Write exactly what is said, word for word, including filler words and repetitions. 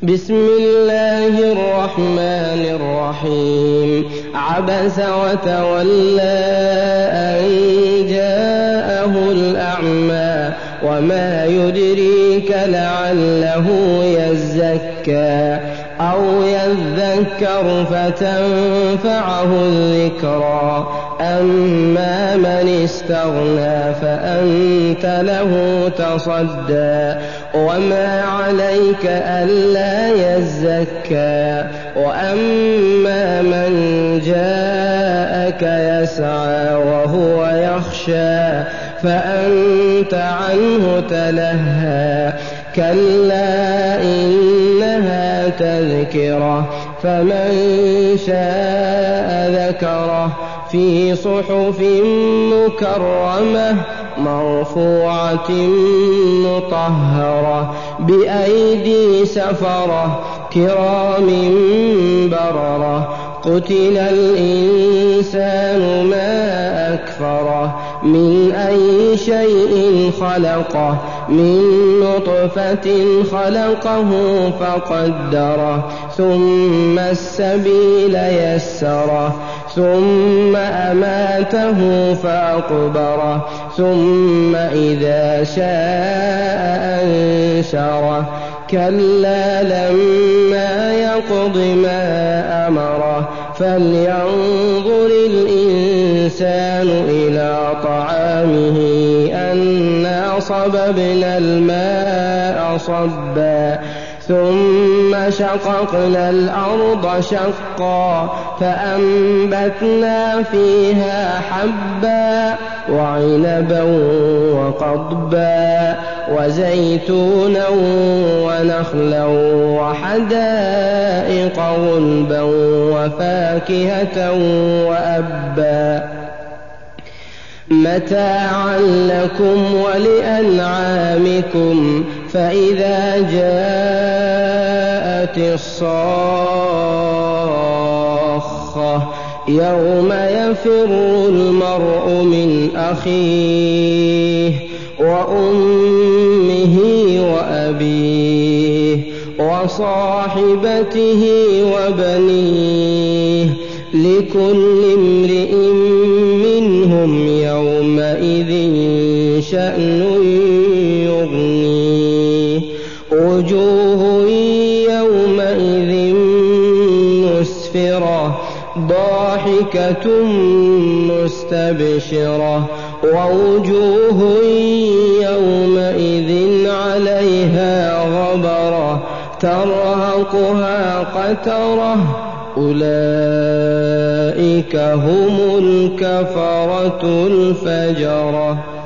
بسم الله الرحمن الرحيم عبس وتولى أن جاءه الأعمى وما يدريك لعله يزكى أو يذكر فتنفعه الذكرى أما من استغنى فأنت له تصدى وما عليك ألا يزكى وأما من جاءك يسعى وهو يخشى فأنت عنه تلهى كلا إنها تذكرة فمن شاء ذكره في صحف مكرمة مرفوعة مطهرة بأيدي سفرة كرام بررة قتل الإنسان ما أكفره من أي شيء خلقه من نطفة خلقه فقدره ثم السبيل يسره ثم أماته فأقبره ثم إذا شاء أنشره كلا لما يقض ما أمره فلينظر الإنسان إلى طعامه أنا صببنا الماء صبا ثم شققنا الأرض شقا فأنبتنا فيها حبا وعنبا وقضبا وزيتونا ونخلا وحدائق غلبا وفاكهة وأبا متاعا لكم ولأنعامكم فإذا جاءت الصاخة يوم يفر المرء من أخيه وأمه وأبيه وصاحبته وبنيه لكل امرئ منهم يومئذ شأن يغنيه وجوه يومئذ مسفرة ضاحكة مستبشرة ووجوه يومئذ عليها غبرة ترهقها قترة أولئك هم الكفرة الفجرة.